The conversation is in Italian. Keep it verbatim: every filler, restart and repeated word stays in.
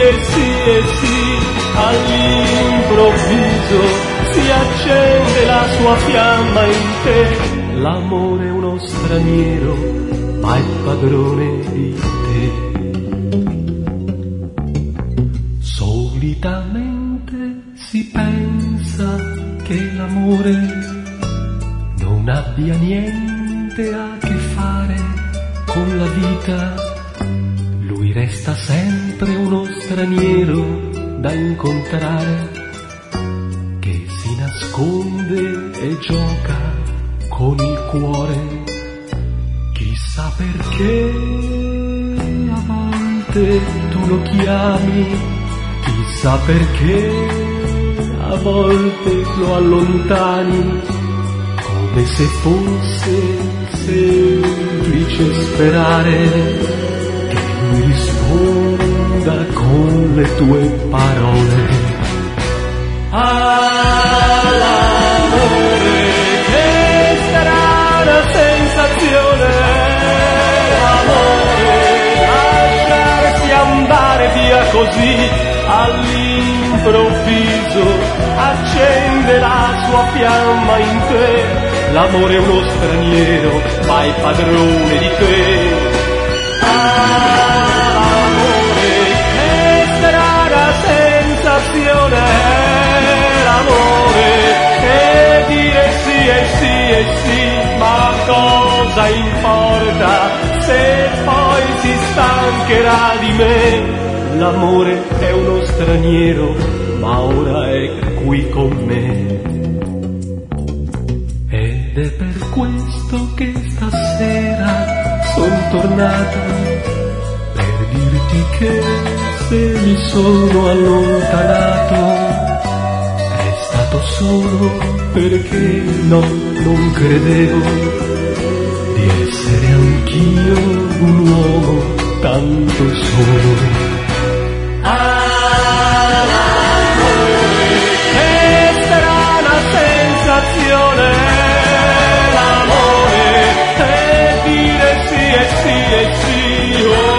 dire sì e sì, all'improvviso si accende la sua fiamma in te. L'amore è uno straniero, ma è padrone di te. Solitamente si pensa che l'amore non abbia niente a che fare con la vita. Lui resta sempre uno straniero da incontrare, che si nasconde e gioca con il cuore. Chissà perché a volte tu lo chiami, chissà perché a volte lo allontani, come se fosse semplice sperare che lui risponda con le tue parole. Ah, l'amore, che strana sensazione, amore, lasciarsi andare via così, all'improvviso accende la sua fiamma in te. L'amore è uno straniero, ma è padrone di te. Ah, l'amore, che strana sensazione, l'amore, e dire sì e sì e sì, ma cosa importa se poi si stancherà di me? L'amore è uno straniero, ma ora è qui con me. Ed è per questo che stasera son tornato, per dirti che se mi sono allontanato è stato solo perché no, non credevo di essere anch'io un uomo tanto solo. Ah, l'amore, che strana sensazione, l'amore, e dire sì e sì e sì, oh.